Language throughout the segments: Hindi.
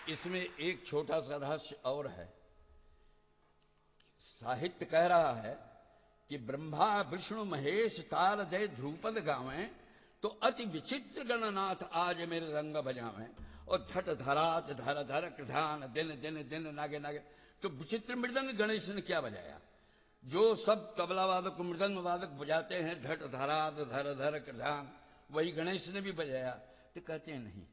इसमें एक छोटा सा रहस्य और है। साहित्य कह रहा है कि ब्रह्मा विष्णु महेश ताल दे ध्रुपद गावें, तो अति विचित्र गणनाथ आज मेरे रंग बजावें। और धट धरात धर धर कृधान दिन दिन दिन नागे नागे। तो विचित्र मृदंग गणेश ने क्या बजाया? जो सब तबला वादक मृदंग वादक बजाते हैं धट धरात धर धर कृधान, वही गणेश ने भी बजाया। तो कहते हैं नहीं,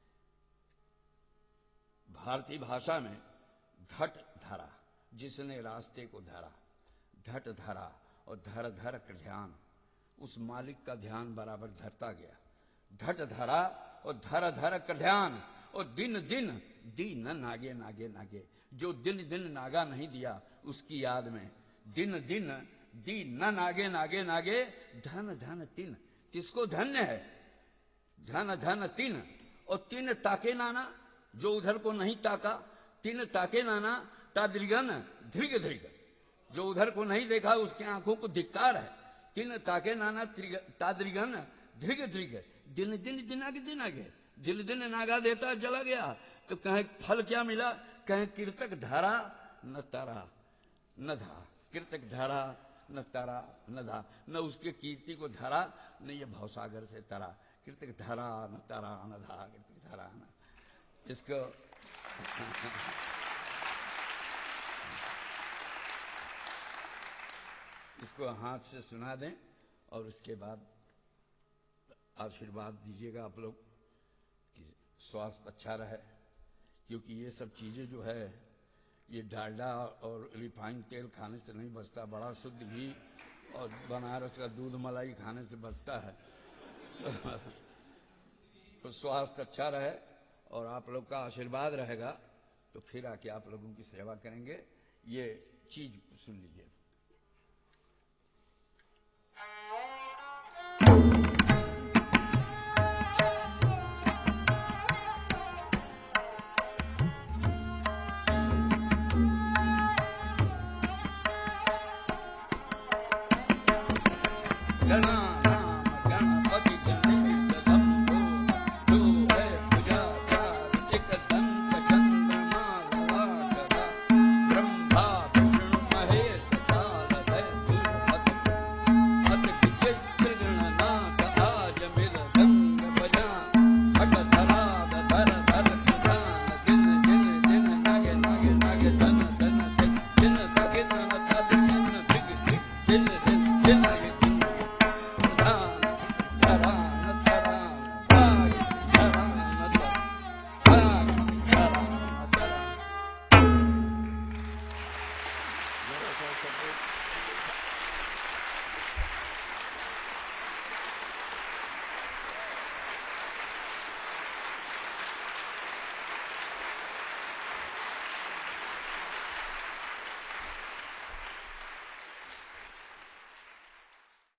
भारतीय भाषा में धट धरा, जिसने रास्ते को धरा, धट धरा और धर धर कर ध्यान, उस मालिक का ध्यान बराबर धरता गया। धट धरा और धर धर कर ध्यान, और दिन दिन दीन नागे नागे नागे। जो दिन दिन नागा नहीं दिया उसकी याद में दिन दिन दीन नागे नागे नागे। धन धन तिन, किसको धन्य है? धन धन तिन, और तिन ताके नाना, जो उधर को नहीं ताका। तिन ताके नाना तादृगन धृग धृग, जो उधर को नहीं देखा उसकी आंखों को धिक्कार है। तिन ताके नाना तादृगन धृग धृग। दिन दिन दिन आगे दिन आगे, दिन दिन नागा देता चला गया। तो कहें फल क्या मिला? कहें कीर्तक धारा न तारा न धा, कीर्तक धारा न तारा न धा। न उसके कीर्ति को धरा, न ये भवसागर से तरा। कीर्तक धारा न तारा न धा, कीर्तक धारा न। इसको इसको हाथ से सुना दें और उसके बाद आशीर्वाद दीजिएगा आप लोग कि स्वास्थ्य अच्छा रहे। क्योंकि ये सब चीज़ें जो है, ये डालडा और रिफाइंड तेल खाने से नहीं बचता, बड़ा शुद्ध घी और बनारस का दूध मलाई खाने से बचता है। तो स्वास्थ्य अच्छा रहे और आप लोग का आशीर्वाद रहेगा तो फिर आके आप लोगों की सेवा करेंगे। ये चीज सुन लीजिए।